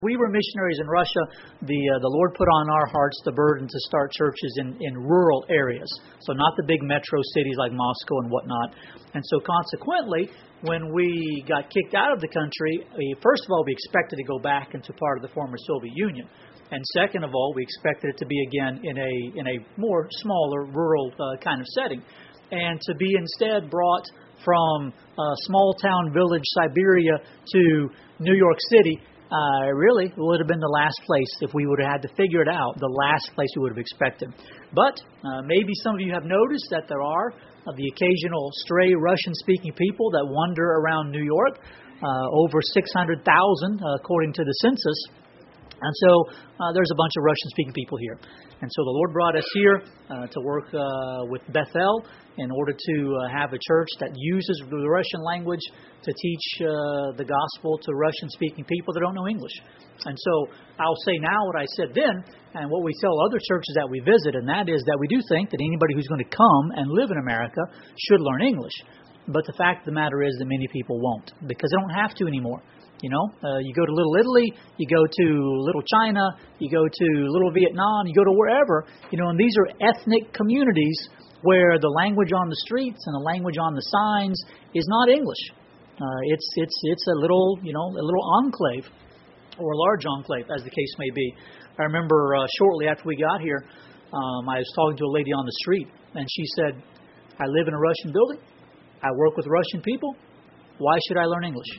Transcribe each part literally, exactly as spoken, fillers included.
We were missionaries in Russia. The uh, the Lord put on our hearts the burden to start churches in, in rural areas, so not the big metro cities like Moscow and whatnot. And so consequently, when we got kicked out of the country, we, first of all, we expected to go back into part of the former Soviet Union. And second of all, we expected it to be again in a in a more smaller, rural uh, kind of setting. And to be instead brought from uh, small town village Siberia to New York City, Uh, really would have been the last place, if we would have had to figure it out, the last place we would have expected. But uh, maybe some of you have noticed that there are uh, the occasional stray Russian-speaking people that wander around New York, uh, over six hundred thousand uh, according to the census. And so uh, there's a bunch of Russian-speaking people here. And so the Lord brought us here uh, to work uh, with Bethel in order to uh, have a church that uses the Russian language to teach uh, the gospel to Russian-speaking people that don't know English. And so I'll say now what I said then, and what we tell other churches that we visit, and that is that we do think that anybody who's going to come and live in America should learn English. But the fact of the matter is that many people won't, because they don't have to anymore. You know, uh, you go to Little Italy, you go to Little China, you go to Little Vietnam, you go to wherever, you know, and these are ethnic communities where the language on the streets and the language on the signs is not English. Uh, it's it's it's a little, you know, a little enclave or a large enclave, as the case may be. I remember uh, shortly after we got here, um, I was talking to a lady on the street, and she said, "I live in a Russian building. I work with Russian people. Why should I learn English?"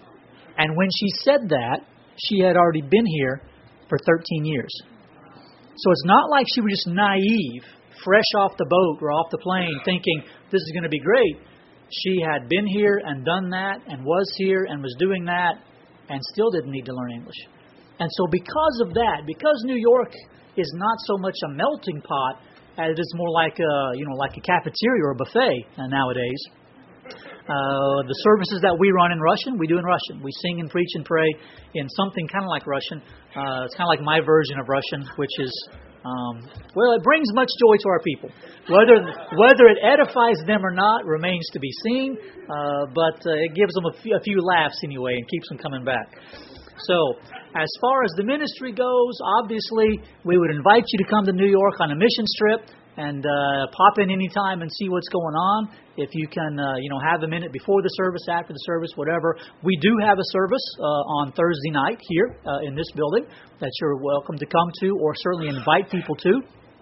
And when she said that, she had already been here for thirteen years. So it's not like she was just naive, fresh off the boat or off the plane, thinking this is going to be great. She had been here and done that and was here and was doing that and still didn't need to learn English. And so because of that, because New York is not so much a melting pot as it is more like a, you know, like a cafeteria or a buffet uh, nowadays, Uh, the services that we run in Russian, we do in Russian. We sing and preach and pray in something kind of like Russian. Uh, it's kind of like my version of Russian, which is, um, well, it brings much joy to our people. Whether whether it edifies them or not remains to be seen, uh, but uh, it gives them a few, a few laughs anyway and keeps them coming back. So, as far as the ministry goes, obviously, we would invite you to come to New York on a mission trip and uh, pop in anytime and see what's going on. If you can, uh, you know, have a minute before the service, after the service, whatever. We do have a service uh, on Thursday night here uh, in this building that you're welcome to come to, or certainly invite people to.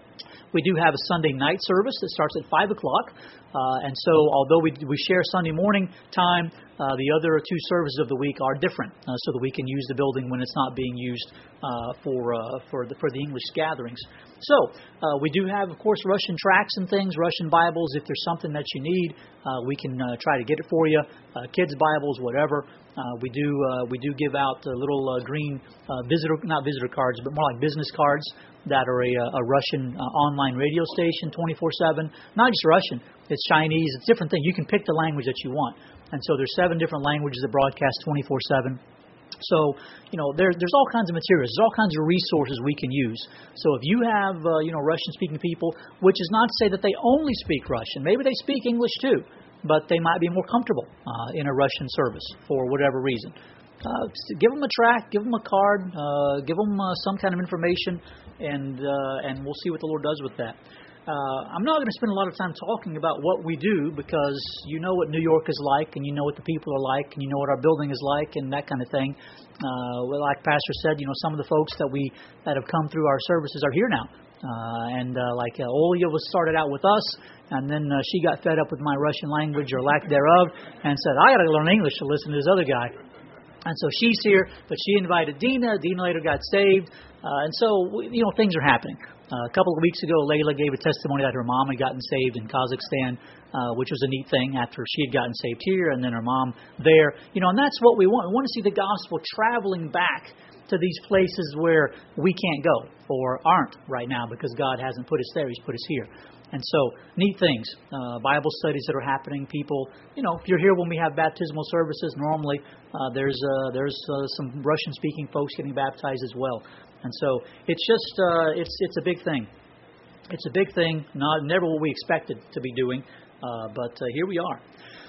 We do have a Sunday night service that starts at five o'clock. Uh, and so although we we share Sunday morning time, uh, the other two services of the week are different, uh, so that we can use the building when it's not being used uh, for uh, for the for the English gatherings. So uh, we do have, of course, Russian tracts and things, Russian Bibles. If there's something that you need, uh, we can uh, try to get it for you. Uh, kids' Bibles, whatever. Uh, we do uh, we do give out uh, little uh, green uh, visitor not visitor cards, but more like business cards that are a, a Russian uh, online radio station, twenty-four seven. Not just Russian, it's Chinese, it's different things. You can pick the language that you want, and so there's seven different languages that broadcast twenty-four seven. So, you know, there, there's all kinds of materials. There's all kinds of resources we can use. So if you have, uh, you know, Russian-speaking people, which is not to say that they only speak Russian. Maybe they speak English too, but they might be more comfortable uh, in a Russian service for whatever reason. Uh, give them a tract, give them a card, uh, give them uh, some kind of information, and uh, and we'll see what the Lord does with that. Uh, I'm not going to spend a lot of time talking about what we do, because you know what New York is like, and you know what the people are like, and you know what our building is like, and that kind of thing. Uh, well, like Pastor said, you know, some of the folks that we that have come through our services are here now. Uh, and uh, like uh, Olya was started out with us, and then uh, she got fed up with my Russian language or lack thereof, and said, "I got to learn English to listen to this other guy." And so she's here, but she invited Dina. Dina later got saved, uh, and so you know things are happening. Uh, a couple of weeks ago, Layla gave a testimony that her mom had gotten saved in Kazakhstan, uh, which was a neat thing after she had gotten saved here, and then her mom there. You know, and that's what we want. We want to see the gospel traveling back to these places where we can't go or aren't right now, because God hasn't put us there. He's put us here. And so, neat things. Uh, Bible studies that are happening. People, you know, if you're here when we have baptismal services, normally uh, there's uh, there's uh, some Russian-speaking folks getting baptized as well. And so it's just uh, it's it's a big thing. It's a big thing. Not never what we expected to be doing, uh, but uh, here we are.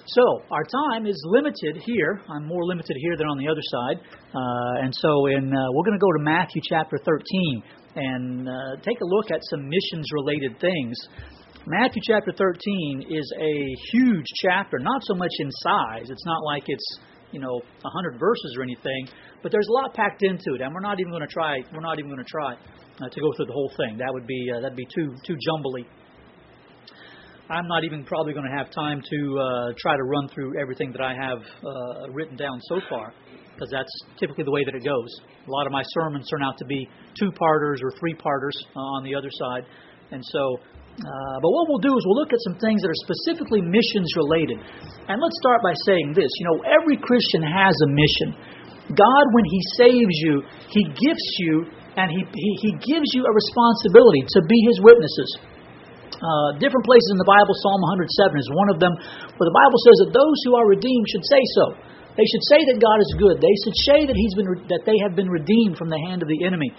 So, our time is limited here. I'm more limited here than on the other side. Uh, and so, in uh, we're going to go to Matthew chapter thirteen and uh, take a look at some missions-related things. Matthew chapter thirteen is a huge chapter, not so much in size. It's not like it's, you know, a hundred verses or anything, but there's a lot packed into it, and we're not even going to try. We're not even going to try uh, to go through the whole thing. That would be uh, that'd be too too jumbly. I'm not even probably going to have time to uh, try to run through everything that I have uh, written down so far, because that's typically the way that it goes. A lot of my sermons turn out to be two-parters or three-parters uh, on the other side. And so, uh, but what we'll do is we'll look at some things that are specifically missions-related. And let's start by saying this. You know, every Christian has a mission. God, when He saves you, He gifts you, and He, he, he gives you a responsibility to be His witnesses. Uh, different places in the Bible, Psalm one hundred seven is one of them, where the Bible says that those who are redeemed should say so. They should say that God is good. They should say that He's been that they have been redeemed from the hand of the enemy.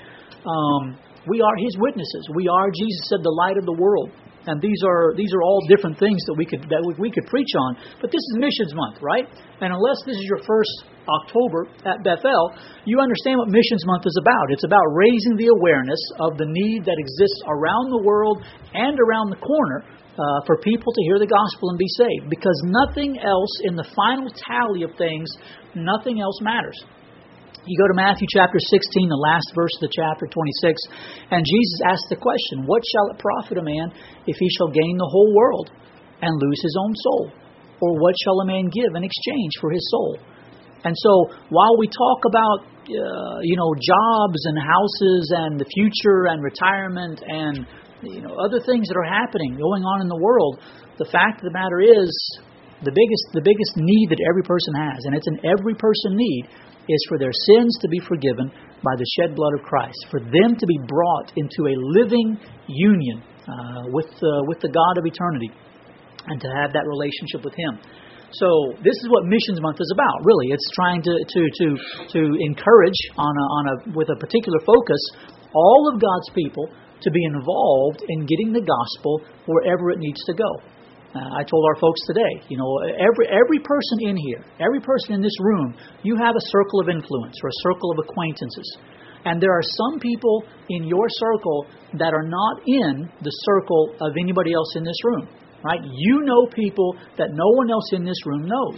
Um, we are His witnesses. We are, Jesus said, the light of the world. And these are these are all different things that we could that we, we could preach on. But this is Missions Month, right? And unless this is your first October at Bethel, you understand what Missions Month is about. It's about raising the awareness of the need that exists around the world and around the corner uh, for people to hear the gospel and be saved. Because nothing else in the final tally of things, nothing else matters. You go to Matthew chapter sixteen, the last verse of the chapter, twenty-six, and Jesus asks the question, what shall it profit a man if he shall gain the whole world and lose his own soul? Or what shall a man give in exchange for his soul? And so while we talk about, uh, you know, jobs and houses and the future and retirement and, you know, other things that are happening, going on in the world, the fact of the matter is the biggest, the biggest need that every person has, and it's an every person need, is for their sins to be forgiven by the shed blood of Christ, for them to be brought into a living union uh, with uh, with the God of eternity, and to have that relationship with Him. So this is what Missions Month is about. Really, it's trying to to to to encourage on a, on a with a particular focus all of God's people to be involved in getting the gospel wherever it needs to go. Uh, I told our folks today, you know, every every person in here, every person in this room, you have a circle of influence or a circle of acquaintances. And there are some people in your circle that are not in the circle of anybody else in this room, right? You know people that no one else in this room knows.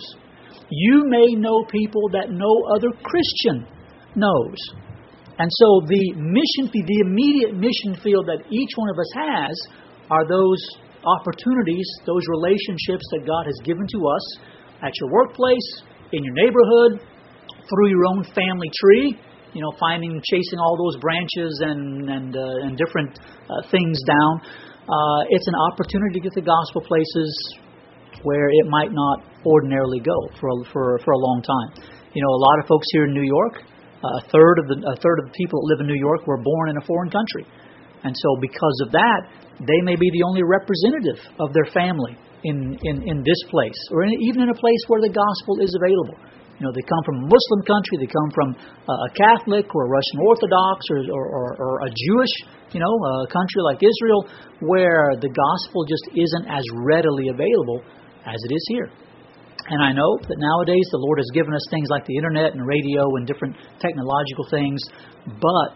You may know people that no other Christian knows. And so the mission, the immediate mission field that each one of us has are those opportunities, those relationships that God has given to us at your workplace, in your neighborhood, through your own family tree, you know, finding, chasing all those branches and and, uh, and different uh, things down. Uh, it's an opportunity to get the gospel places where it might not ordinarily go for a, for for a long time. You know, a lot of folks here in New York, uh, a third of the a third of the people that live in New York were born in a foreign country. And so because of that, they may be the only representative of their family in, in, in this place, or in, even in a place where the gospel is available. You know, they come from a Muslim country, they come from a Catholic or a Russian Orthodox or, or, or, or a Jewish, you know, a country like Israel, where the gospel just isn't as readily available as it is here. And I know that nowadays the Lord has given us things like the internet and radio and different technological things, but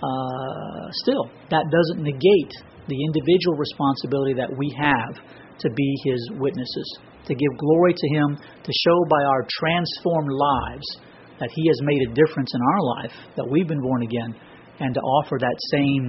Uh, still, that doesn't negate the individual responsibility that we have to be His witnesses, to give glory to Him, to show by our transformed lives that He has made a difference in our life, that we've been born again, and to offer that same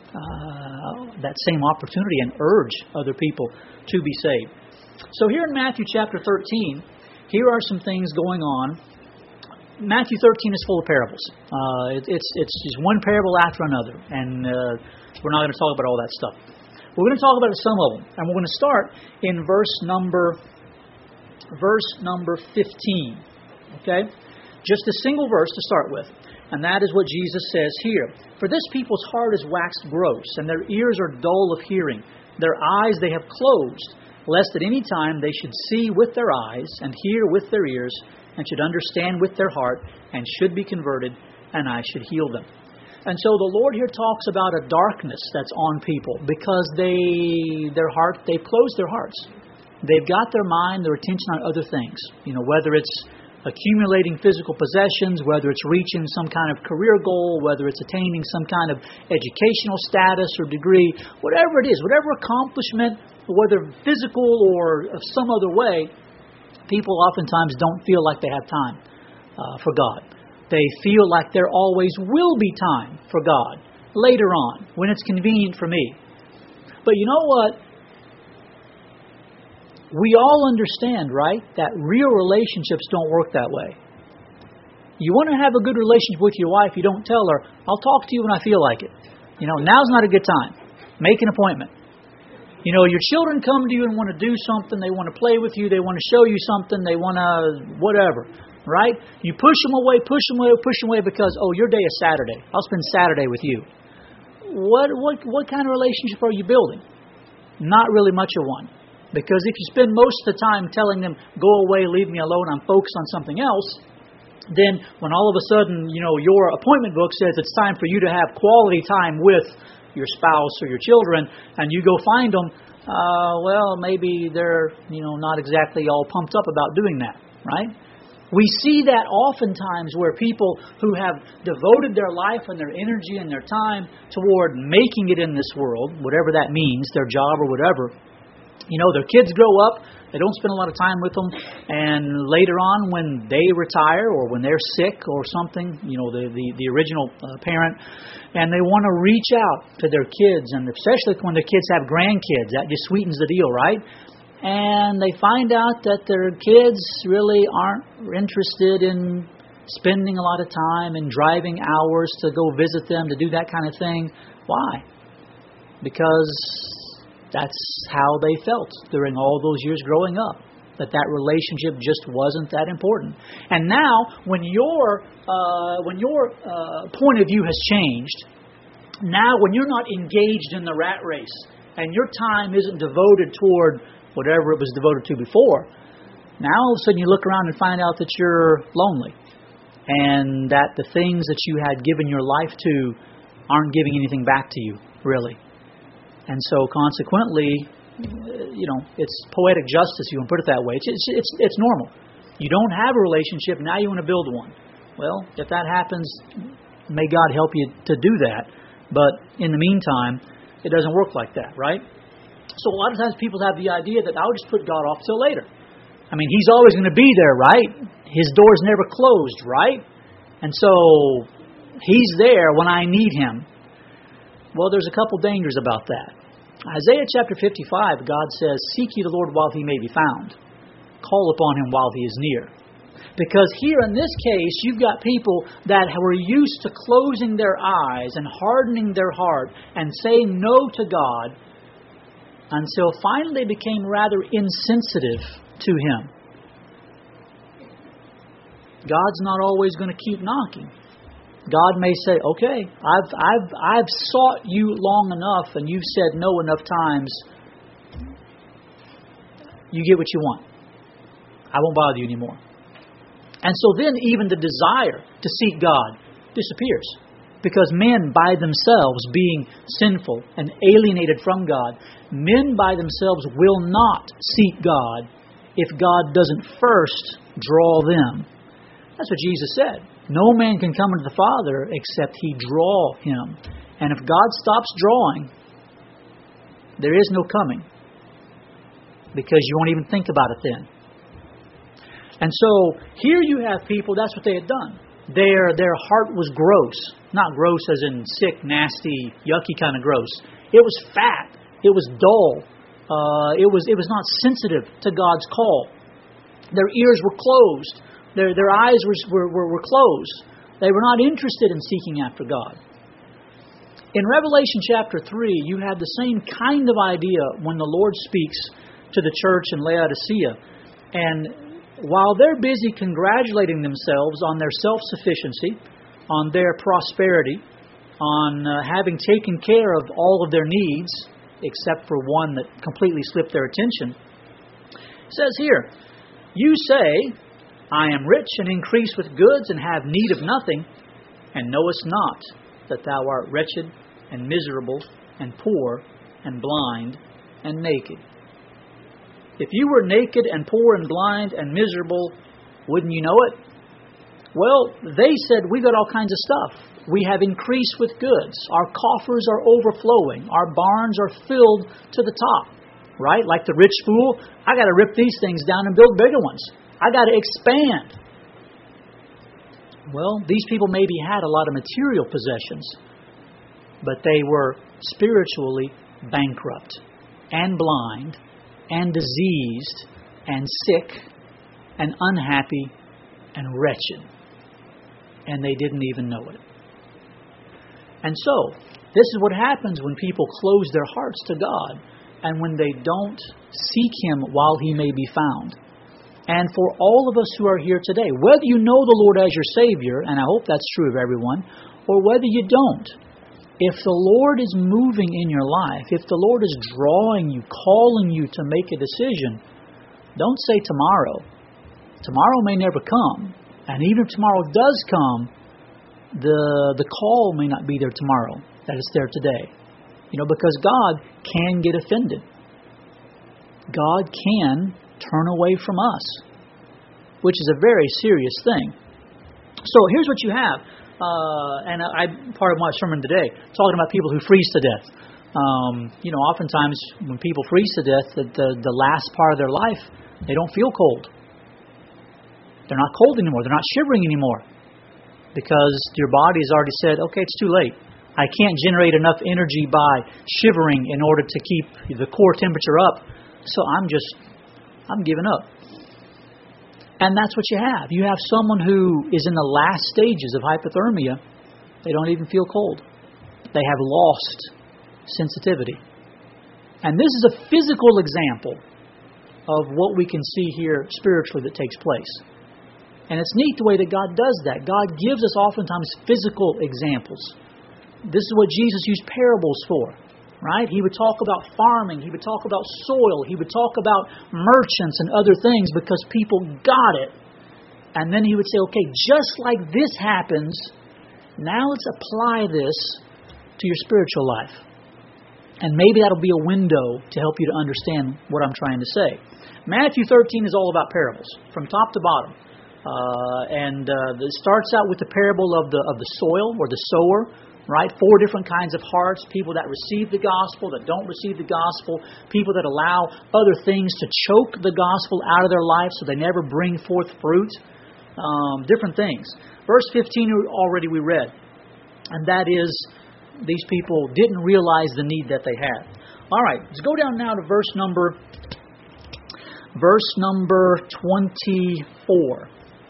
uh, that same opportunity and urge other people to be saved. So here in Matthew chapter thirteen, here are some things going on. Matthew thirteen is full of parables. Uh, it, it's it's just one parable after another, and uh, we're not going to talk about all that stuff. We're going to talk about some of them, and we're going to start in verse number verse number fifteen. Okay, just a single verse to start with, and that is what Jesus says here: "For this people's heart is waxed gross, and their ears are dull of hearing. Their eyes they have closed, lest at any time they should see with their eyes and hear with their ears, and should understand with their heart, and should be converted, and I should heal them." And so the Lord here talks about a darkness that's on people because they, their heart, they've closed their hearts. They've got their mind, their attention on other things. You know, whether it's accumulating physical possessions, whether it's reaching some kind of career goal, whether it's attaining some kind of educational status or degree, whatever it is, whatever accomplishment, whether physical or of some other way, people oftentimes don't feel like they have time uh, for God. They feel like there always will be time for God later on, when it's convenient for me. But you know what? We all understand, right, that real relationships don't work that way. You want to have a good relationship with your wife, you don't tell her, I'll talk to you when I feel like it. You know, now's not a good time. Make an appointment. You know, your children come to you and want to do something, they want to play with you, they want to show you something, they want to whatever, right? You push them away, push them away, push them away because, oh, your day is Saturday. I'll spend Saturday with you. What, what, what kind of relationship are you building? Not really much of one. Because if you spend most of the time telling them, go away, leave me alone, I'm focused on something else, then when all of a sudden, you know, your appointment book says it's time for you to have quality time with your spouse or your children, and you go find them, uh, well, maybe they're, you know, not exactly all pumped up about doing that, right? We see that oftentimes where people who have devoted their life and their energy and their time toward making it in this world, whatever that means, their job or whatever, you know, their kids grow up, they don't spend a lot of time with them, and later on when they retire or when they're sick or something, you know, the, the, the original uh, parent, and they want to reach out to their kids, and especially when their kids have grandkids, that just sweetens the deal, right? And they find out that their kids really aren't interested in spending a lot of time and driving hours to go visit them, to do that kind of thing. Why? Because that's how they felt during all those years growing up, that that relationship just wasn't that important. And now, when your uh, when your uh, point of view has changed, now when you're not engaged in the rat race and your time isn't devoted toward whatever it was devoted to before, now all of a sudden you look around and find out that you're lonely and that the things that you had given your life to aren't giving anything back to you, really. And so, consequently, you know, it's poetic justice, you can put it that way. It's, it's, it's, it's normal. You don't have a relationship, now you want to build one. Well, if that happens, may God help you to do that. But in the meantime, it doesn't work like that, right? So a lot of times people have the idea that I'll just put God off till later. I mean, He's always going to be there, right? His door's never closed, right? And so, He's there when I need Him. Well, there's a couple dangers about that. Isaiah chapter fifty-five, God says, seek ye the Lord while He may be found. Call upon Him while He is near. Because here in this case, you've got people that were used to closing their eyes and hardening their heart and saying no to God until finally they became rather insensitive to Him. God's not always going to keep knocking. God may say, okay, I've I've I've sought you long enough and you've said no enough times. You get what you want. I won't bother you anymore. And so then even the desire to seek God disappears. Because men by themselves being sinful and alienated from God, men by themselves will not seek God if God doesn't first draw them. That's what Jesus said. No man can come unto the Father except He draw him. And if God stops drawing, there is no coming. Because you won't even think about it then. And so, here you have people, that's what they had done. Their, their heart was gross. Not gross as in sick, nasty, yucky kind of gross. It was fat. It was dull. Uh, it was it was not sensitive to God's call. Their ears were closed. Their their eyes were, were, were closed. They were not interested in seeking after God. In Revelation chapter three, you have the same kind of idea when the Lord speaks to the church in Laodicea. And while they're busy congratulating themselves on their self-sufficiency, on their prosperity, on uh, having taken care of all of their needs, except for one that completely slipped their attention, it says here, you say, I am rich and increase with goods and have need of nothing, and knowest not that thou art wretched and miserable and poor and blind and naked. If you were naked and poor and blind and miserable, wouldn't you know it? Well, they said, we got all kinds of stuff. We have increased with goods. Our coffers are overflowing. Our barns are filled to the top. Right? Like the rich fool, I got to rip these things down and build bigger ones. I got to expand. Well, these people maybe had a lot of material possessions, but they were spiritually bankrupt and blind and diseased and sick and unhappy and wretched. And they didn't even know it. And so, this is what happens when people close their hearts to God and when they don't seek Him while He may be found. And for all of us who are here today, whether you know the Lord as your Savior, and I hope that's true of everyone, or whether you don't, if the Lord is moving in your life, if the Lord is drawing you, calling you to make a decision, don't say tomorrow. Tomorrow may never come. And even if tomorrow does come, the the call may not be there tomorrow, that it's there today. You know, because God can get offended. God can turn away from us, which is a very serious thing. So here's what you have. Uh, and I part of my sermon today, talking about people who freeze to death. Um, you know, oftentimes when people freeze to death, the, the, the last part of their life, they don't feel cold. They're not cold anymore. They're not shivering anymore. Because your body has already said, okay, it's too late. I can't generate enough energy by shivering in order to keep the core temperature up. So I'm just, I'm giving up. And that's what you have. You have someone who is in the last stages of hypothermia. They don't even feel cold. They have lost sensitivity. And this is a physical example of what we can see here spiritually that takes place. And it's neat the way that God does that. God gives us oftentimes physical examples. This is what Jesus used parables for, right? He would talk about farming. He would talk about soil. He would talk about merchants and other things because people got it. And then he would say, okay, just like this happens, now let's apply this to your spiritual life. And maybe that'll be a window to help you to understand what I'm trying to say. Matthew thirteen is all about parables, from top to bottom. Uh, and uh, it starts out with the parable of the of the soil or the sower, right? Four different kinds of hearts: people that receive the gospel, that don't receive the gospel, people that allow other things to choke the gospel out of their life so they never bring forth fruit. Um, different things. Verse fifteen already we read, and that is these people didn't realize the need that they had. All right, let's go down now to verse number verse number twenty-four.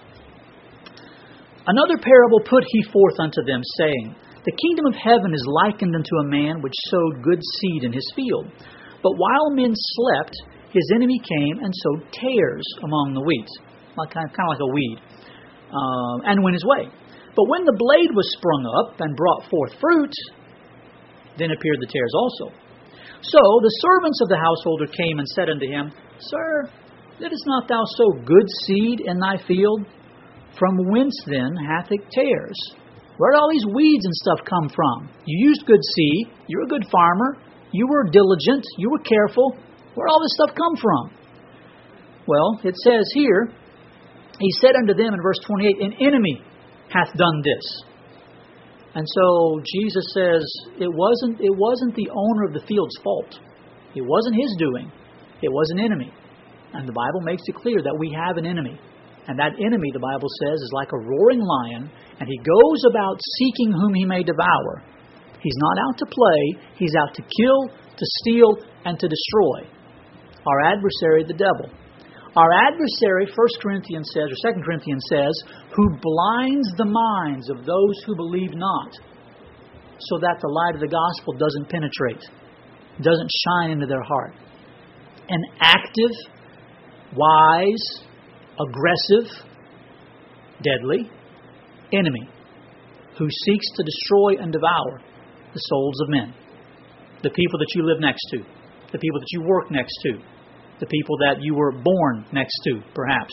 Another parable put he forth unto them, saying, The kingdom of heaven is likened unto a man which sowed good seed in his field. But while men slept, his enemy came and sowed tares among the wheat, like kind of, kind of like a weed, um, and went his way. But when the blade was sprung up and brought forth fruit, then appeared the tares also. So the servants of the householder came and said unto him, Sir, didst not thou sow good seed in thy field? From whence then hath it tares? Where did all these weeds and stuff come from? You used good seed. You're a good farmer. You were diligent. You were careful. Where did all this stuff come from? Well, it says here, he said unto them in verse twenty-eight, An enemy hath done this. And so Jesus says it wasn't it wasn't the owner of the field's fault. It wasn't his doing. It was an enemy. And the Bible makes it clear that we have an enemy. And that enemy, the Bible says, is like a roaring lion, and he goes about seeking whom he may devour. He's not out to play. He's out to kill, to steal, and to destroy. Our adversary, the devil. Our adversary, First Corinthians says, or Second Corinthians says, who blinds the minds of those who believe not, so that the light of the gospel doesn't penetrate, doesn't shine into their heart. An active, wise, aggressive, deadly enemy who seeks to destroy and devour the souls of men. The people that you live next to, the people that you work next to, the people that you were born next to, perhaps.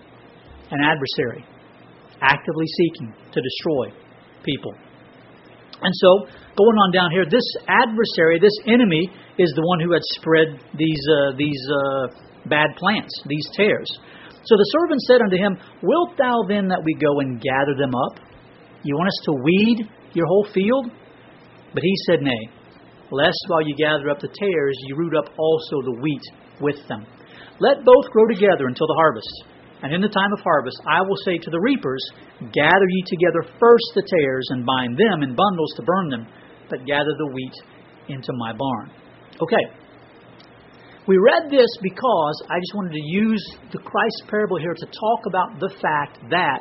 An adversary actively seeking to destroy people. And so, going on down here, this adversary, this enemy, is the one who had spread these uh, these uh, bad plants, these tares. So the servant said unto him, Wilt thou then that we go and gather them up? You want us to weed your whole field? But he said, Nay, lest while you gather up the tares, you root up also the wheat with them. Let both grow together until the harvest. And in the time of harvest, I will say to the reapers, Gather ye together first the tares, and bind them in bundles to burn them, but gather the wheat into my barn. Okay. We read this because I just wanted to use the Christ parable here to talk about the fact that,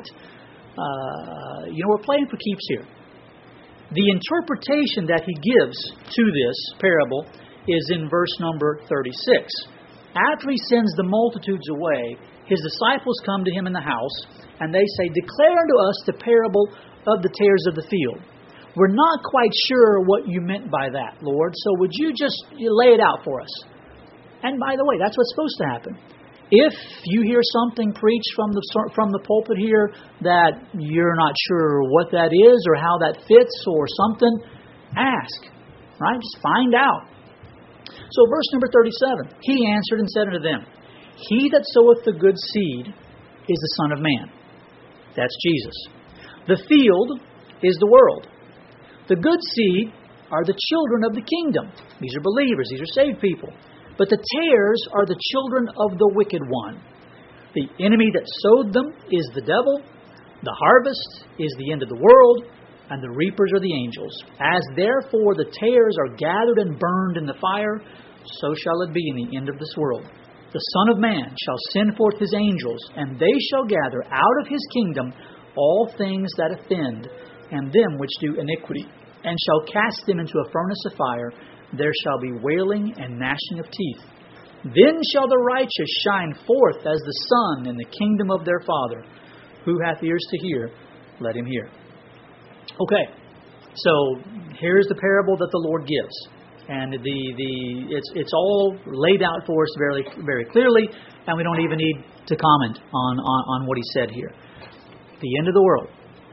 uh, you know, we're playing for keeps here. The interpretation that he gives to this parable is in verse number thirty-six. After he sends the multitudes away, his disciples come to him in the house, and they say, Declare unto us the parable of the tares of the field. We're not quite sure what you meant by that, Lord, so would you just lay it out for us? And by the way, that's what's supposed to happen. If you hear something preached from the from the pulpit here that you're not sure what that is or how that fits or something, ask, right? Just find out. So verse number thirty-seven, he answered and said unto them, He that soweth the good seed is the Son of Man. That's Jesus. The field is the world. The good seed are the children of the kingdom. These are believers. These are saved people. But the tares are the children of the wicked one. The enemy that sowed them is the devil. The harvest is the end of the world. And the reapers are the angels. As therefore the tares are gathered and burned in the fire, so shall it be in the end of this world. The Son of Man shall send forth his angels, and they shall gather out of his kingdom all things that offend, and them which do iniquity, and shall cast them into a furnace of fire. There shall be wailing and gnashing of teeth. Then shall the righteous shine forth as the sun in the kingdom of their Father. Who hath ears to hear, let him hear. Okay, so here's the parable that the Lord gives. And the the it's it's all laid out for us very very clearly, and we don't even need to comment on, on, on what he said here. The end of the world.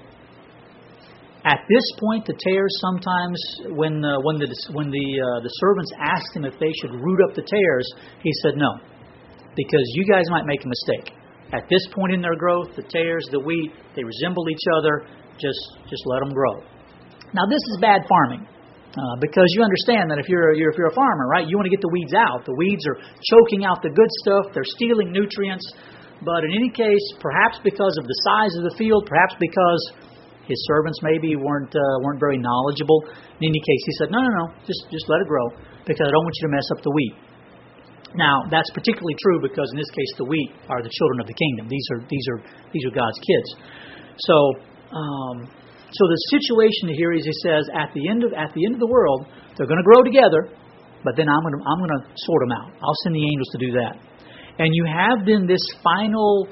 At this point, the tares sometimes, when uh, when the when the uh, the servants asked him if they should root up the tares, he said no, because you guys might make a mistake. At this point in their growth, the tares, the wheat, they resemble each other. Just just let them grow. Now this is bad farming. Uh, because you understand that if you're, you're if you're a farmer, right, you want to get the weeds out. The weeds are choking out the good stuff. They're stealing nutrients. But in any case, perhaps because of the size of the field, perhaps because his servants maybe weren't uh, weren't very knowledgeable. In any case, he said, no, no, no, just just let it grow, because I don't want you to mess up the wheat. Now that's particularly true because in this case, the wheat are the children of the kingdom. These are these are these are God's kids. So. Um, So the situation here is, he says, at the end of at the end of the world, they're going to grow together, but then I'm going to I'm going to sort them out. I'll send the angels to do that. And you have then this final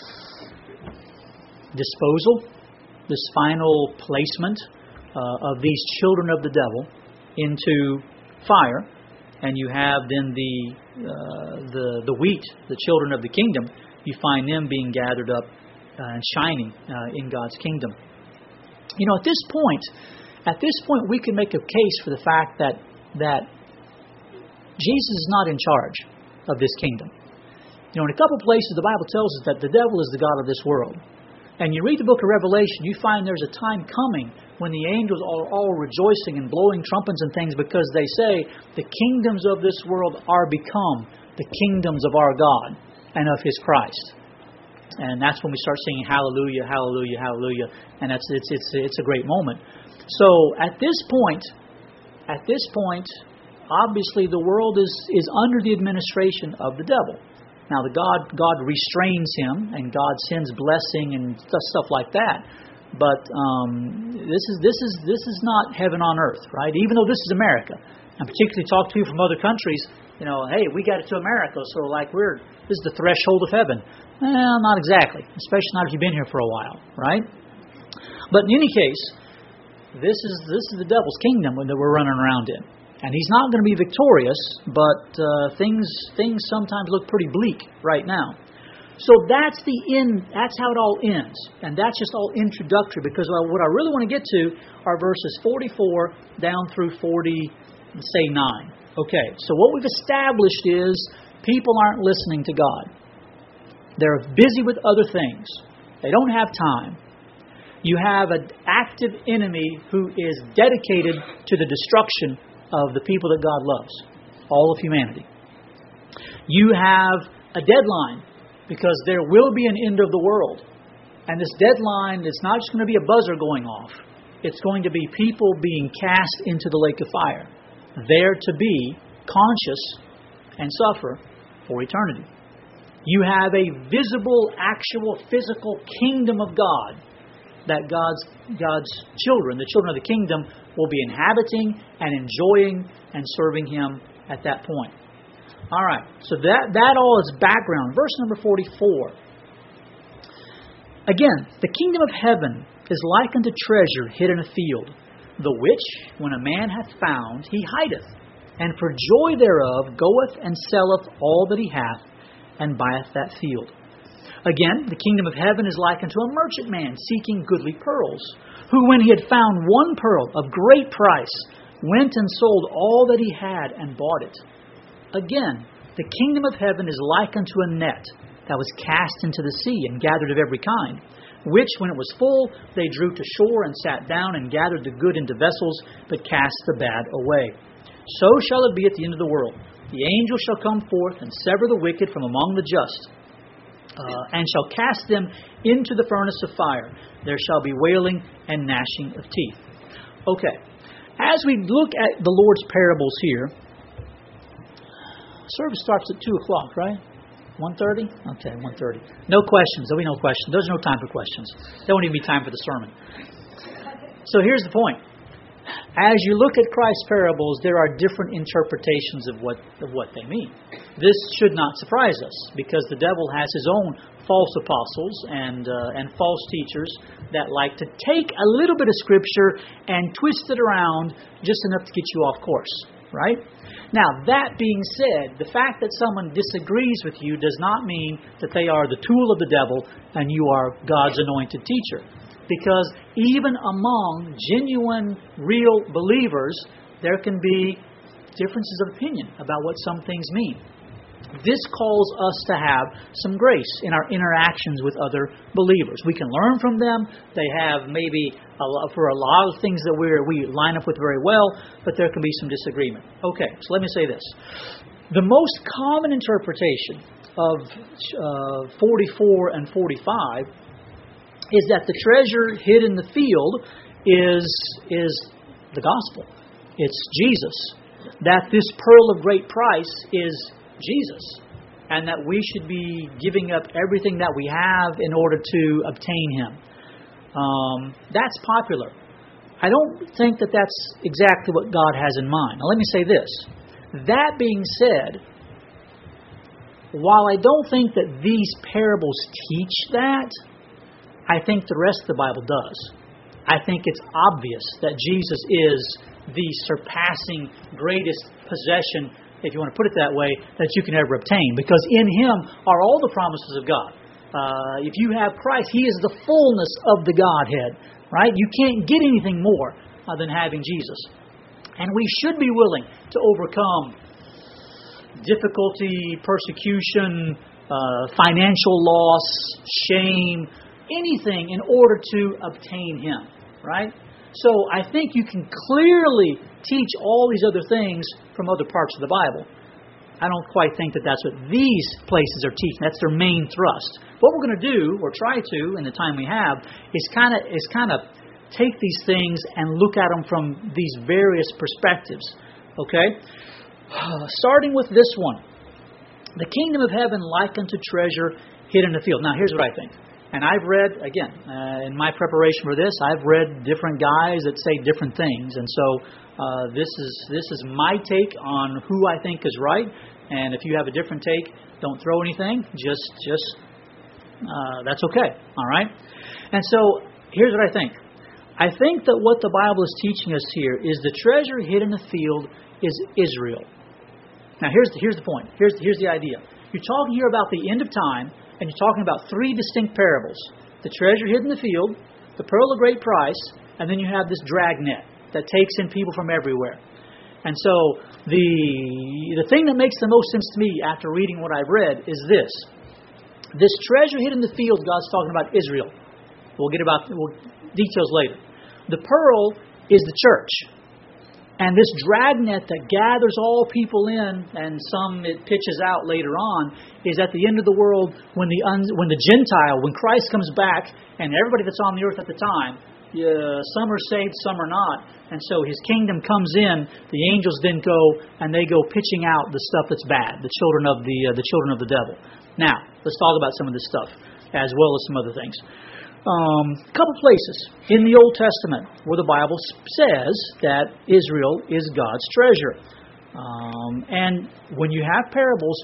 disposal, this final placement uh, of these children of the devil into fire, and you have then the uh, the the wheat, the children of the kingdom. You find them being gathered up uh, and shining uh, in God's kingdom. You know, at this point, at this point, we can make a case for the fact that that Jesus is not in charge of this kingdom. You know, in a couple places, the Bible tells us that the devil is the god of this world. And you read the book of Revelation, you find there's a time coming when the angels are all rejoicing and blowing trumpets and things, because they say the kingdoms of this world are become the kingdoms of our God and of His Christ. And that's when we start singing hallelujah, hallelujah, hallelujah. And that's it's it's it's a great moment. So at this point, at this point, obviously the world is, is under the administration of the devil. Now the God God restrains him, and God sends blessing and stuff like that. But um, this is this is this is not heaven on earth, right? Even though this is America, and particularly talk to people from other countries, you know, hey, we got it to America, so like we're this is the threshold of heaven. Well, not exactly, especially not if you've been here for a while, right? But in any case, this is this is the devil's kingdom that we're running around in, and he's not going to be victorious. But uh, things things sometimes look pretty bleak right now. So that's the end. That's how it all ends. And that's just all introductory, because what I really want to get to are verses forty-four down through forty, say nine. Okay, so what we've established is people aren't listening to God. They're busy with other things. They don't have time. You have an active enemy who is dedicated to the destruction of the people that God loves, all of humanity. You have a deadline, because there will be an end of the world. And this deadline is not just going to be a buzzer going off. It's going to be people being cast into the lake of fire, there to be conscious and suffer for eternity. You have a visible, actual, physical kingdom of God that God's God's children, the children of the kingdom, will be inhabiting and enjoying and serving Him at that point. All right, so that, that all is background. Verse number forty-four. Again, the kingdom of heaven is like unto treasure hid in a field, the which, when a man hath found, he hideth, and for joy thereof goeth and selleth all that he hath, and buyeth that field. Again, the kingdom of heaven is like unto a merchant man seeking goodly pearls, who, when he had found one pearl of great price, went and sold all that he had and bought it. Again, the kingdom of heaven is like unto a net that was cast into the sea and gathered of every kind, which, when it was full, they drew to shore and sat down and gathered the good into vessels, but cast the bad away. So shall it be at the end of the world. The angel shall come forth and sever the wicked from among the just, uh, and shall cast them into the furnace of fire. There shall be wailing and gnashing of teeth. Okay, as we look at the Lord's parables here, service starts at two o'clock, right? one thirty? Okay, one thirty. No questions. There'll be no questions. There's no time for questions. There won't even be time for the sermon. So here's the point. As you look at Christ's parables, there are different interpretations of what of what they mean. This should not surprise us, because the devil has his own false apostles and uh, and false teachers that like to take a little bit of Scripture and twist it around just enough to get you off course, right? Now, that being said, the fact that someone disagrees with you does not mean that they are the tool of the devil and you are God's anointed teacher. Because even among genuine, real believers, there can be differences of opinion about what some things mean. This calls us to have some grace in our interactions with other believers. We can learn from them. They have maybe, a lot, for a lot of things that we're, we line up with very well, but there can be some disagreement. Okay, so let me say this. The most common interpretation of uh, forty-four and forty-five is that the treasure hid in the field is, is the gospel. It's Jesus. That this pearl of great price is Jesus, and that we should be giving up everything that we have in order to obtain Him. Um, that's popular. I don't think that that's exactly what God has in mind. Now, let me say this. That being said, while I don't think that these parables teach that, I think the rest of the Bible does. I think it's obvious that Jesus is the surpassing greatest possession, if you want to put it that way, that you can ever obtain. Because in Him are all the promises of God. Uh, if you have Christ, He is the fullness of the Godhead. Right? You can't get anything more uh, than having Jesus. And we should be willing to overcome difficulty, persecution, uh, financial loss, shame, anything in order to obtain Him. Right? So I think you can clearly teach all these other things from other parts of the Bible. I don't quite think that that's what these places are teaching. That's their main thrust. What we're going to do, or try to, in the time we have, is kind of is kind of take these things and look at them from these various perspectives. Okay? Starting with this one. The kingdom of heaven like unto treasure hid in the field. Now, here's what I think. And I've read, again, uh, in my preparation for this, I've read different guys that say different things. And so uh, this is this is my take on who I think is right. And if you have a different take, don't throw anything. Just, just uh, that's okay. All right? And so here's what I think. I think that what the Bible is teaching us here is the treasure hid in the field is Israel. Now, here's the, here's the point. Here's, here's the idea. You're talking here about the end of time, and you're talking about three distinct parables. The treasure hid in the field, the pearl of great price, and then you have this dragnet that takes in people from everywhere. And so the the thing that makes the most sense to me after reading what I've read is this. This treasure hid in the field, God's talking about Israel. We'll get about we'll, details later. The pearl is the church. And this dragnet that gathers all people in, and some it pitches out later on, is at the end of the world when the un, when the Gentile, when Christ comes back, and everybody that's on the earth at the time, yeah, some are saved, some are not. And so His kingdom comes in. The angels then go and they go pitching out the stuff that's bad, the children of the uh, the children of the devil. Now let's talk about some of this stuff as well as some other things. A um, couple places in the Old Testament where the Bible says that Israel is God's treasure. Um, and when you have parables,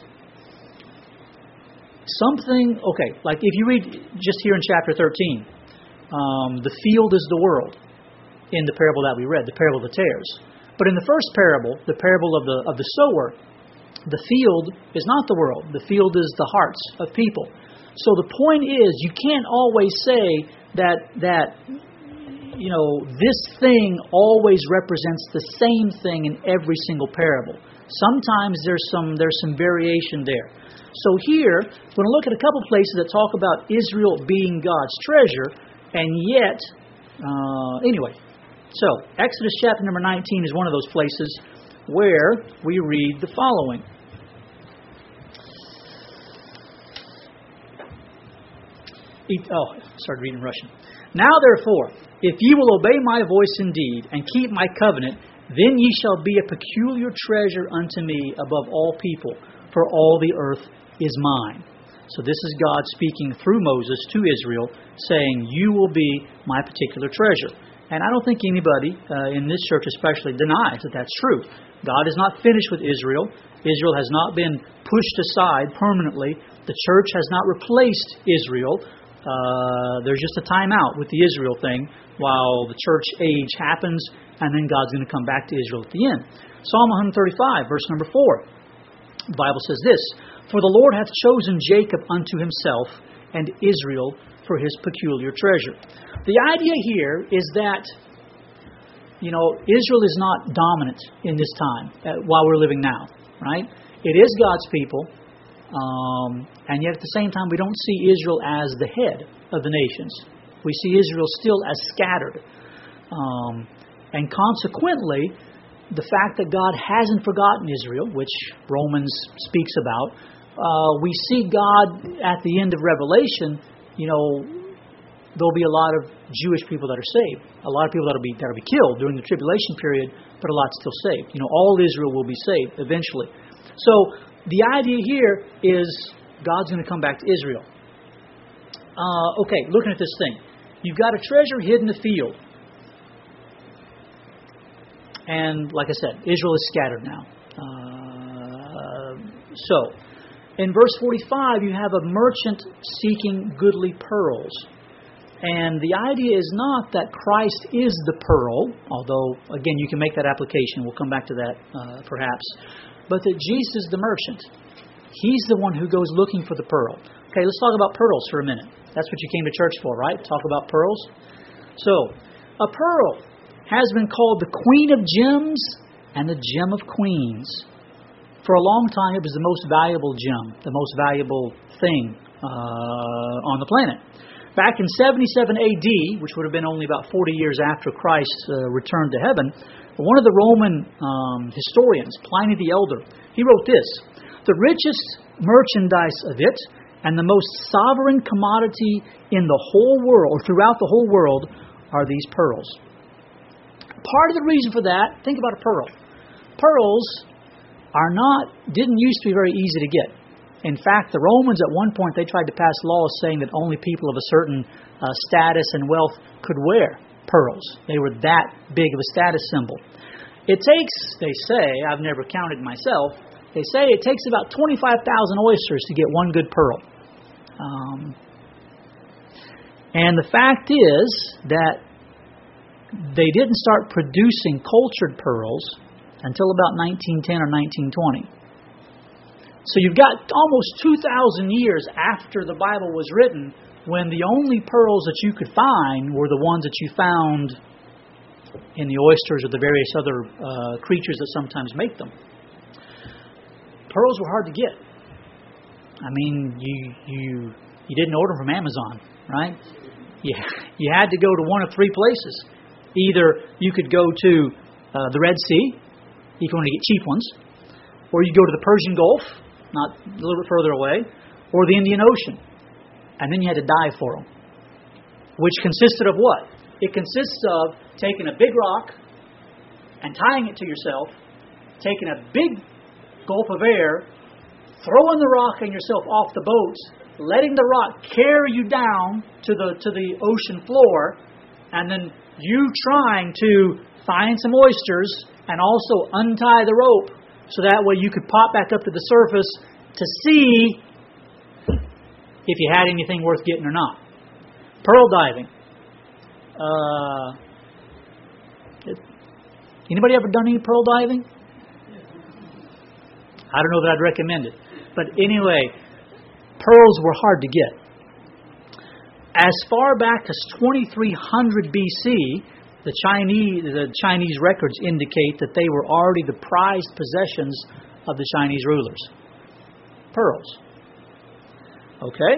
something, okay, like if you read just here in chapter thirteen, um, the field is the world in the parable that we read, the parable of the tares. But in the first parable, the parable of the of the sower, the field is not the world. The field is the hearts of people. So the point is, you can't always say that that you know this thing always represents the same thing in every single parable. Sometimes there's some there's some variation there. So here, we're going to look at a couple places that talk about Israel being God's treasure, and yet, uh, anyway. So Exodus chapter number nineteen is one of those places where we read the following. Oh, I started reading Russian. Now therefore, if ye will obey my voice indeed, and keep my covenant, then ye shall be a peculiar treasure unto me above all people, for all the earth is mine. So this is God speaking through Moses to Israel, saying, you will be my particular treasure. And I don't think anybody uh, in this church especially denies that that's true. God is not finished with Israel. Israel has not been pushed aside permanently. The church has not replaced Israel. Uh, there's just a timeout with the Israel thing while the church age happens, and then God's going to come back to Israel at the end. Psalm one thirty-five, verse number four. The Bible says this, for the Lord hath chosen Jacob unto himself, and Israel for his peculiar treasure. The idea here is that, you know, Israel is not dominant in this time, uh, while we're living now, right? It is God's people. Um, and yet at the same time, we don't see Israel as the head of the nations. We see Israel still as scattered. Um, and consequently, the fact that God hasn't forgotten Israel, which Romans speaks about, uh, we see God at the end of Revelation, you know, there'll be a lot of Jewish people that are saved. A lot of people that will be that will be killed during the tribulation period, but a lot still saved. You know, all Israel will be saved eventually. So the idea here is God's going to come back to Israel. Uh, okay, looking at this thing. You've got a treasure hid in the field. And like I said, Israel is scattered now. Uh, so, in verse forty-five, you have a merchant seeking goodly pearls. And the idea is not that Christ is the pearl, although, again, you can make that application. We'll come back to that uh, perhaps. But that Jesus is the merchant. He's the one who goes looking for the pearl. Okay, let's talk about pearls for a minute. That's what you came to church for, right? Talk about pearls. So, a pearl has been called the queen of gems and the gem of queens. For a long time, it was the most valuable gem, the most valuable thing uh, on the planet. Back in seventy-seven A D, which would have been only about forty years after Christ uh, returned to heaven, one of the Roman um, historians, Pliny the Elder, he wrote this, the richest merchandise of it and the most sovereign commodity in the whole world, or throughout the whole world, are these pearls. Part of the reason for that, think about a pearl. Pearls are not, didn't used to be very easy to get. In fact, the Romans at one point, they tried to pass laws saying that only people of a certain uh, status and wealth could wear pearls. They were that big of a status symbol. It takes, they say, I've never counted myself, they say it takes about twenty-five thousand oysters to get one good pearl. Um, and the fact is that they didn't start producing cultured pearls until about nineteen ten or nineteen twenty. So you've got almost two thousand years after the Bible was written when the only pearls that you could find were the ones that you found in the oysters or the various other uh, creatures that sometimes make them. Pearls were hard to get. I mean, you you you didn't order from Amazon, right? You, you had to go to one of three places. Either you could go to uh, the Red Sea, if you want to get cheap ones, or you go to the Persian Gulf, not a little bit further away, or the Indian Ocean. And then you had to dive for them. Which consisted of what? It consists of taking a big rock and tying it to yourself, taking a big gulp of air, throwing the rock and yourself off the boat, letting the rock carry you down to the to the ocean floor, and then you trying to find some oysters and also untie the rope so that way you could pop back up to the surface to see if you had anything worth getting or not. Pearl diving. Uh, anybody ever done any pearl diving? I don't know that I'd recommend it. But anyway, pearls were hard to get. As far back as twenty-three hundred B C, the Chinese the Chinese records indicate that they were already the prized possessions of the Chinese rulers. Pearls. Okay?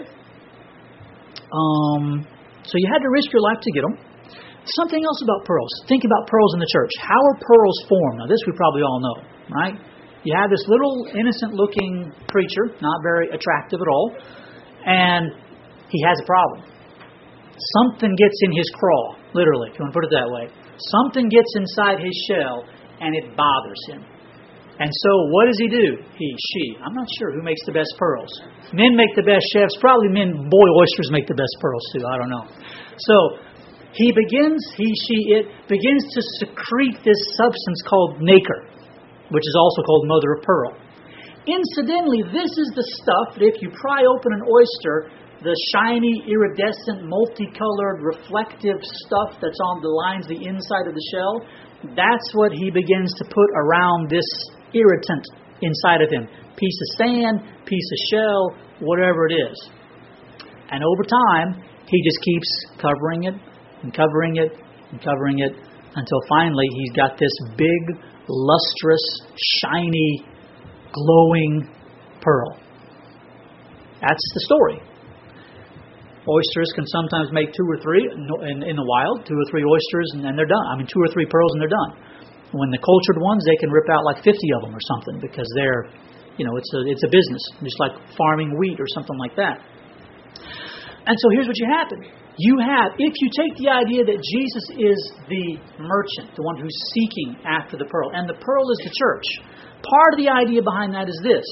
Um, so you had to risk your life to get them. Something else about pearls. Think about pearls in the church. How are pearls formed? Now, this we probably all know, right? You have this little innocent-looking preacher, not very attractive at all, and he has a problem. Something gets in his craw, literally, if you want to put it that way. Something gets inside his shell, and it bothers him. And so, what does he do? He, she. I'm not sure who makes the best pearls. Men make the best chefs. Probably men, boy, oysters make the best pearls, too. I don't know. So, he begins, he, she, it begins to secrete this substance called nacre, which is also called mother of pearl. Incidentally, this is the stuff that if you pry open an oyster, the shiny, iridescent, multicolored, reflective stuff that's on the lines, the inside of the shell, that's what he begins to put around this irritant inside of him. Piece of sand, piece of shell, whatever it is. And over time, he just keeps covering it and covering it and covering it until finally he's got this big, lustrous, shiny, glowing pearl. That's the story. Oysters can sometimes make two or three in, in the wild, two or three oysters, and then they're done. I mean, two or three pearls and they're done. When the cultured ones, they can rip out like fifty of them or something because they're, you know, it's a it's a business, just like farming wheat or something like that. And so here's what you happen. You have, if you take the idea that Jesus is the merchant, the one who's seeking after the pearl, and the pearl is the church, part of the idea behind that is this.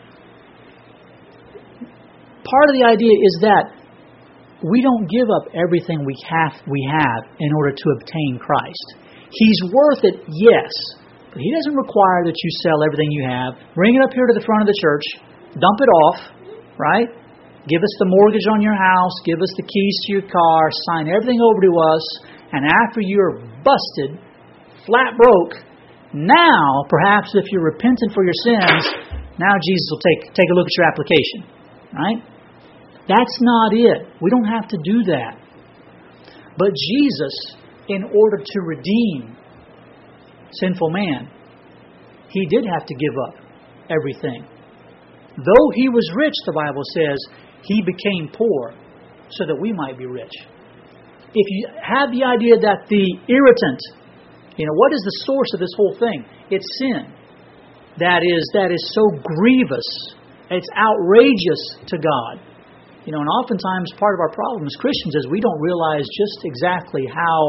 Part of the idea is that we don't give up everything we have, we have in order to obtain Christ. He's worth it, yes, but He doesn't require that you sell everything you have, bring it up here to the front of the church, dump it off, right? Give us the mortgage on your house, give us the keys to your car, sign everything over to us, and after you're busted, flat broke, now, perhaps if you're repentant for your sins, now Jesus will take, take a look at your application, right? That's not it. We don't have to do that. But Jesus, in order to redeem sinful man, He did have to give up everything. Though He was rich, the Bible says, He became poor so that we might be rich. If you have the idea that the irritant, you know, what is the source of this whole thing? It's sin. That is, that is so grievous. It's outrageous to God. You know, and oftentimes part of our problem as Christians is we don't realize just exactly how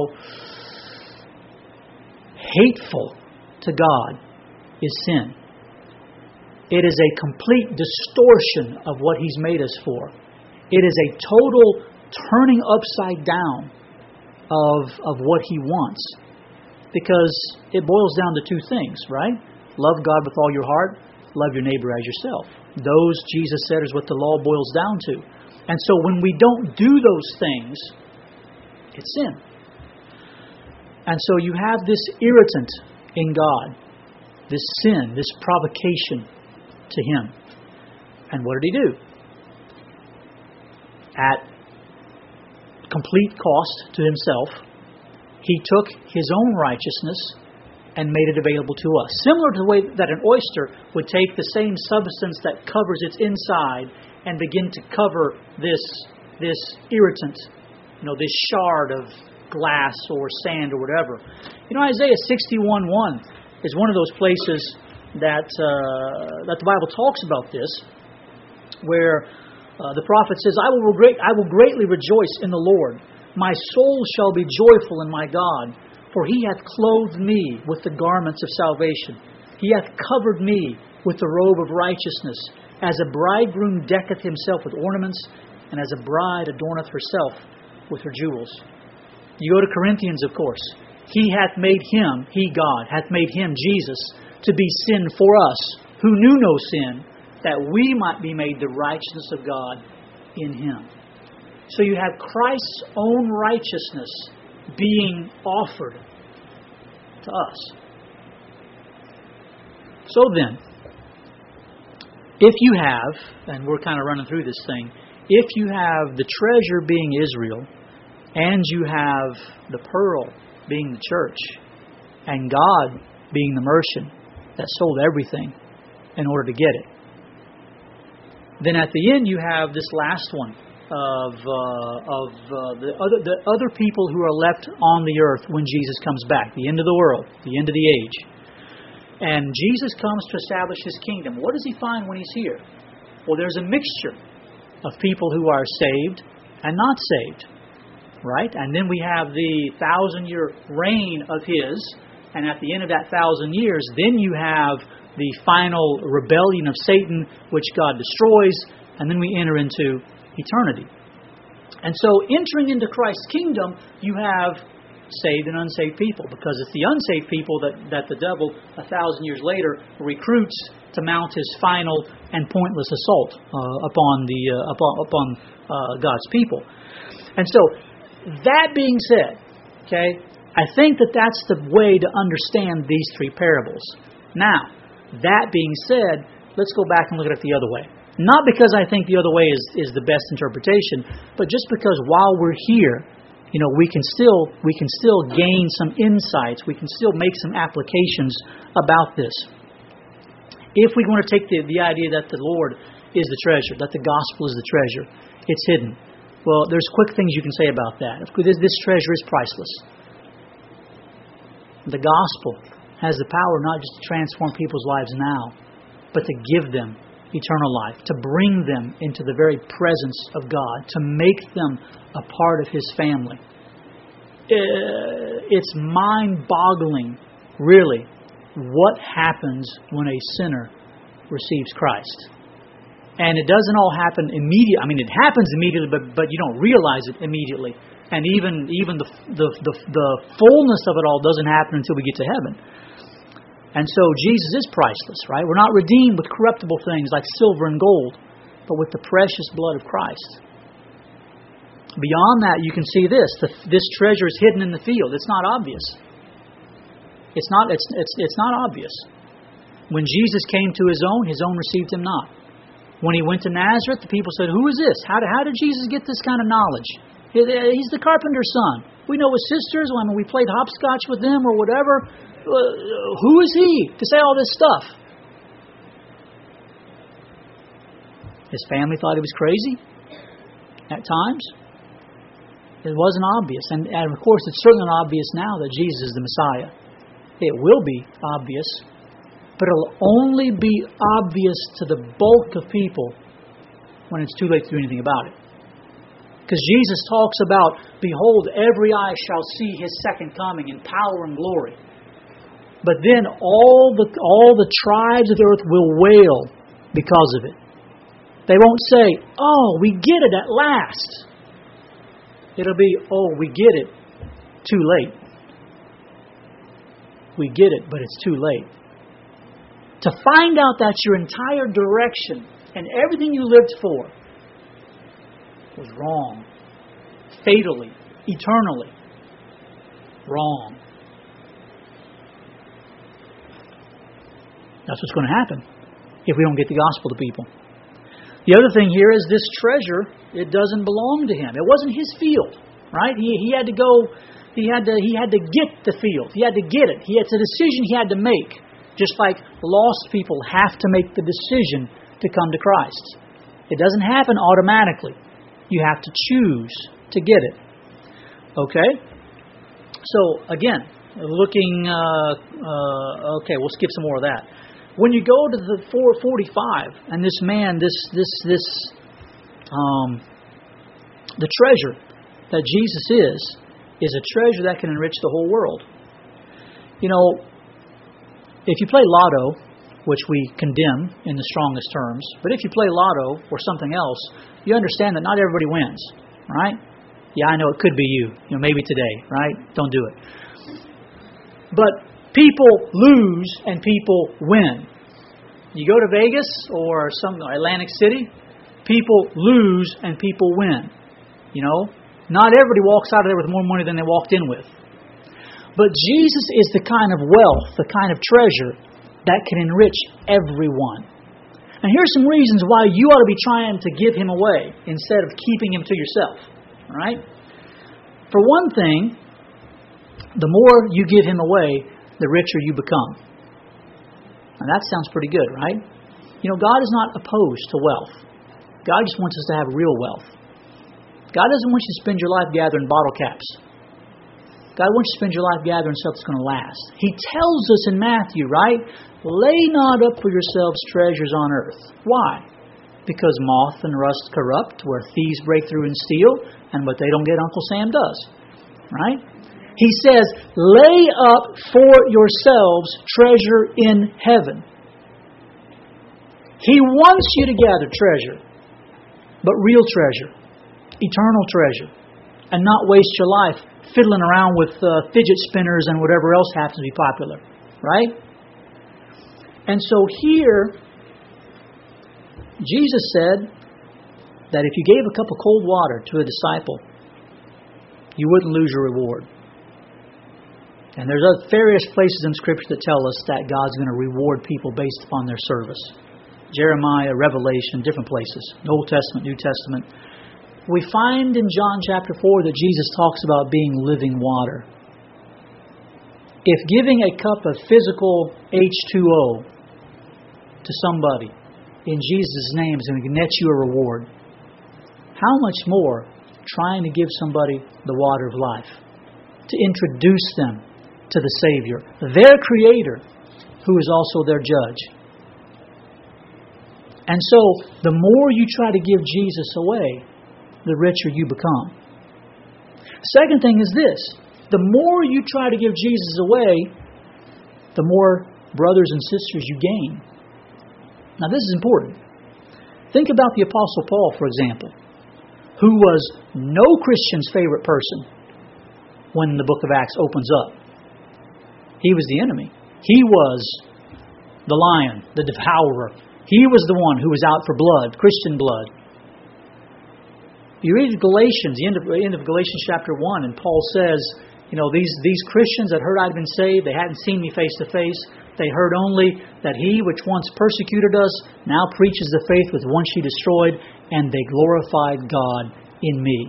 hateful to God is sin. It is a complete distortion of what He's made us for. It is a total turning upside down of, of what He wants. Because it boils down to two things, right? Love God with all your heart, love your neighbor as yourself. Those, Jesus said, is what the law boils down to. And so when we don't do those things, it's sin. And so you have this irritant in God, this sin, this provocation to Him. And what did He do? At complete cost to Himself, He took His own righteousness and made it available to us. Similar to the way that an oyster would take the same substance that covers its inside and begin to cover this, this irritant, you know, this shard of glass or sand or whatever. You know, Isaiah sixty-one one is one of those places that uh, that the Bible talks about this, where uh, the prophet says, I will, regret, I will greatly rejoice in the Lord. My soul shall be joyful in my God, for He hath clothed me with the garments of salvation. He hath covered me with the robe of righteousness, as a bridegroom decketh himself with ornaments, and as a bride adorneth herself with her jewels. You go to Corinthians, of course. He hath made Him, He, God, hath made Him, Jesus, to be sin for us, who knew no sin, that we might be made the righteousness of God in Him. So you have Christ's own righteousness being offered to us. So then, if you have, and we're kind of running through this thing, if you have the treasure being Israel, and you have the pearl being the church, and God being the merchant that sold everything in order to get it, then at the end you have this last one of uh, of uh, the other the other people who are left on the earth when Jesus comes back, the end of the world, the end of the age. And Jesus comes to establish His kingdom. What does He find when He's here? Well, there's a mixture of people who are saved and not saved, right? And then we have the thousand-year reign of His, and at the end of that thousand years, then you have the final rebellion of Satan, which God destroys, and then we enter into eternity. And so, entering into Christ's kingdom, you have saved and unsaved people, because it's the unsaved people that, that the devil, a thousand years later, recruits to mount his final and pointless assault uh, upon the uh, upon, upon uh, God's people. And so, that being said, okay, I think that that's the way to understand these three parables. Now, that being said, let's go back and look at it the other way. Not because I think the other way is, is the best interpretation, but just because while we're here, you know, we can still we can still gain some insights. We can still make some applications about this. If we want to take the, the idea that the Lord is the treasure, that the gospel is the treasure, it's hidden. Well, there's quick things you can say about that. This, this treasure is priceless. The gospel has the power not just to transform people's lives now, but to give them eternal life, to bring them into the very presence of God, to make them a part of His family. It's mind-boggling, really, what happens when a sinner receives Christ. And it doesn't all happen immediately. I mean, it happens immediately, but but you don't realize it immediately. And even even the the the, the fullness of it all doesn't happen until we get to heaven. And so Jesus is priceless, right? We're not redeemed with corruptible things like silver and gold, but with the precious blood of Christ. Beyond that, you can see this. The, this treasure is hidden in the field. It's not obvious. It's not, it's, it's, it's not obvious. When Jesus came to His own, His own received Him not. When He went to Nazareth, the people said, who is this? How did, how did Jesus get this kind of knowledge? He's the carpenter's son. We know his sisters. I mean, we played hopscotch with them or whatever. Uh, who is he to say all this stuff? His family thought he was crazy at times. It wasn't obvious. And, and of course, it's certainly not obvious now that Jesus is the Messiah. It will be obvious, but it'll only be obvious to the bulk of people when it's too late to do anything about it. Because Jesus talks about, behold, every eye shall see His second coming in power and glory. But then all the all the tribes of the earth will wail because of it. They won't say, oh, we get it at last. It'll be, oh, we get it too late. We get it, but it's too late. To find out that your entire direction and everything you lived for was wrong. Fatally, eternally wrong. That's what's going to happen if we don't get the gospel to people. The other thing here is this treasure, it doesn't belong to him. It wasn't his field, right? He he had to go, he had to he had to get the field. He had to get it. He, it's a decision he had to make. Just like lost people have to make the decision to come to Christ. It doesn't happen automatically. You have to choose to get it. Okay? So, again, looking, uh, uh, okay, we'll skip some more of that. When you go to the four forty-five, and this man, this, this, this, um, the treasure that Jesus is, is a treasure that can enrich the whole world. You know, if you play lotto, which we condemn in the strongest terms, but if you play lotto or something else, you understand that not everybody wins, right? Yeah, I know it could be you, you know, maybe today, right? Don't do it. But people lose and people win. You go to Vegas or some Atlantic City, people lose and people win. You know, not everybody walks out of there with more money than they walked in with. But Jesus is the kind of wealth, the kind of treasure that can enrich everyone. And here's some reasons why you ought to be trying to give him away instead of keeping him to yourself. All right? For one thing, the more you give him away, the richer you become. Now that sounds pretty good, right? You know, God is not opposed to wealth. God just wants us to have real wealth. God doesn't want you to spend your life gathering bottle caps. God wants you to spend your life gathering stuff that's going to last. He tells us in Matthew, right? Lay not up for yourselves treasures on earth. Why? Because moth and rust corrupt, where thieves break through and steal, and what they don't get, Uncle Sam does. Right? He says, lay up for yourselves treasure in heaven. He wants you to gather treasure, but real treasure, eternal treasure, and not waste your life fiddling around with uh, fidget spinners and whatever else happens to be popular. Right? And so here, Jesus said that if you gave a cup of cold water to a disciple, you wouldn't lose your reward. And there's various places in Scripture that tell us that God's going to reward people based upon their service. Jeremiah, Revelation, different places. Old Testament, New Testament. We find in John chapter four that Jesus talks about being living water. If giving a cup of physical H two O to somebody in Jesus' name is going to net you a reward, how much more trying to give somebody the water of life, to introduce them to the Savior, their Creator, who is also their Judge. And so, the more you try to give Jesus away, the richer you become. Second thing is this: the more you try to give Jesus away, the more brothers and sisters you gain. Now, this is important. Think about the Apostle Paul, for example, who was no Christian's favorite person when the book of Acts opens up. He was the enemy. He was the lion, the devourer. He was the one who was out for blood, Christian blood. You read Galatians, the end of, end of Galatians chapter one, and Paul says, you know, these, these Christians that heard I'd been saved, they hadn't seen me face to face. They heard only that he which once persecuted us now preaches the faith with one she destroyed, and they glorified God in me.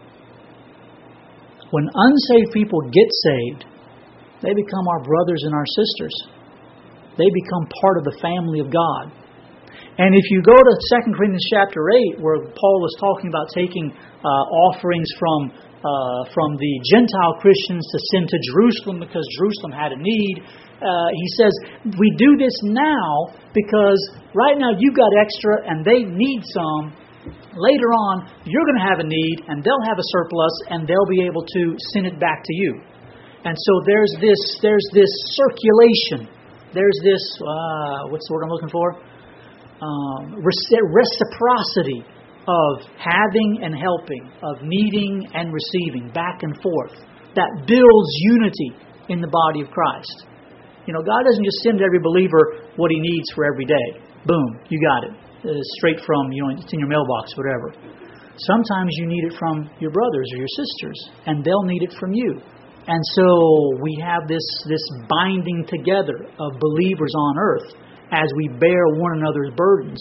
When unsaved people get saved, they become our brothers and our sisters. They become part of the family of God. And if you go to Second Corinthians chapter eight, where Paul was talking about taking uh, offerings from uh, from the Gentile Christians to send to Jerusalem because Jerusalem had a need, uh, he says, we do this now because right now you've got extra and they need some. Later on, you're going to have a need and they'll have a surplus and they'll be able to send it back to you. And so there's this there's this circulation. There's this, uh, what's the word I'm looking for? Um, reciprocity of having and helping, of needing and receiving, back and forth. That builds unity in the body of Christ. You know, God doesn't just send every believer what he needs for every day. Boom, you got it. It's straight from, you know, it's in your mailbox, whatever. Sometimes you need it from your brothers or your sisters, and they'll need it from you. And so we have this, this binding together of believers on earth as we bear one another's burdens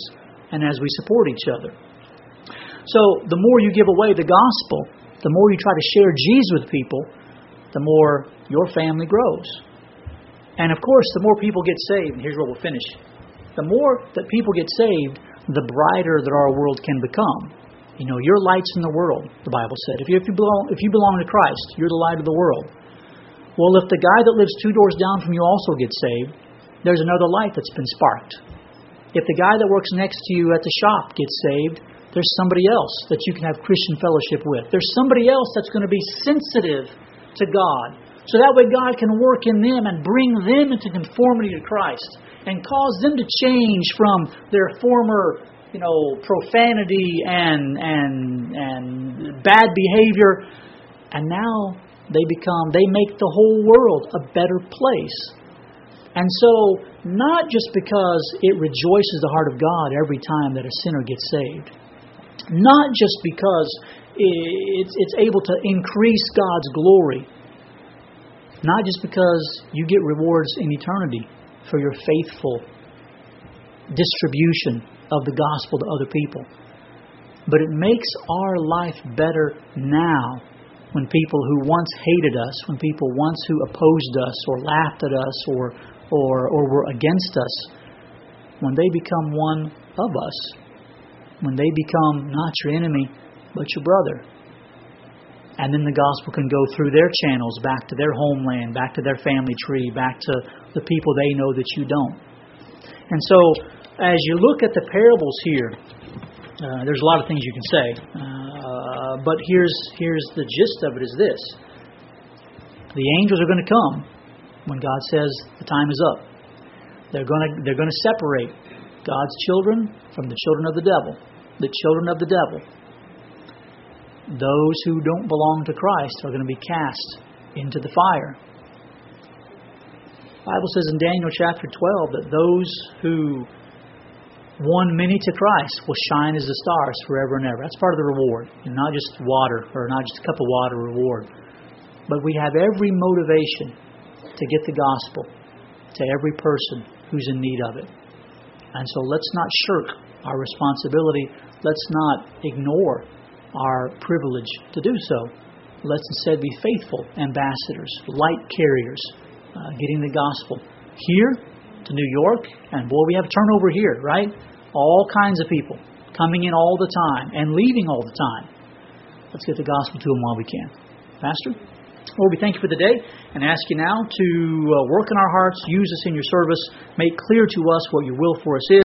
and as we support each other. So the more you give away the gospel, the more you try to share Jesus with people, the more your family grows. And of course, the more people get saved, and here's where we'll finish, the more that people get saved, the brighter that our world can become. You know, you're lights in the world, the Bible said. If you, if you belong, if you belong to Christ, you're the light of the world. Well, if the guy that lives two doors down from you also gets saved, there's another light that's been sparked. If the guy that works next to you at the shop gets saved, there's somebody else that you can have Christian fellowship with. There's somebody else that's going to be sensitive to God. So that way God can work in them and bring them into conformity to Christ and cause them to change from their former, you know, profanity and and and bad behavior, and now they become, they make the whole world a better place. And so, not just because it rejoices the heart of God every time that a sinner gets saved, not just because it's it's able to increase God's glory, not just because you get rewards in eternity for your faithful distribution of the gospel to other people, but it makes our life better now when people who once hated us, when people once who opposed us or laughed at us or or or were against us, when they become one of us, when they become not your enemy but your brother. And then the gospel can go through their channels back to their homeland, back to their family tree, back to the people they know that you don't. And so, as you look at the parables here, uh, there's a lot of things you can say. Uh, but here's here's the gist of it is this. The angels are going to come when God says the time is up. They're going to they're going to separate God's children from the children of the devil. The children of the devil. Those who don't belong to Christ are going to be cast into the fire. The Bible says in Daniel chapter twelve that those who won many to Christ will shine as the stars forever and ever. That's part of the reward. And not just water, or not just a cup of water reward. But we have every motivation to get the gospel to every person who's in need of it. And so let's not shirk our responsibility. Let's not ignore our privilege to do so. Let's instead be faithful ambassadors, light carriers, uh, getting the gospel here to New York. And boy, we have turnover here, right? All kinds of people coming in all the time and leaving all the time. Let's get the gospel to them while we can. Pastor? Lord, we thank you for the day and ask you now to uh, work in our hearts, use us in your service, make clear to us what your will for us is.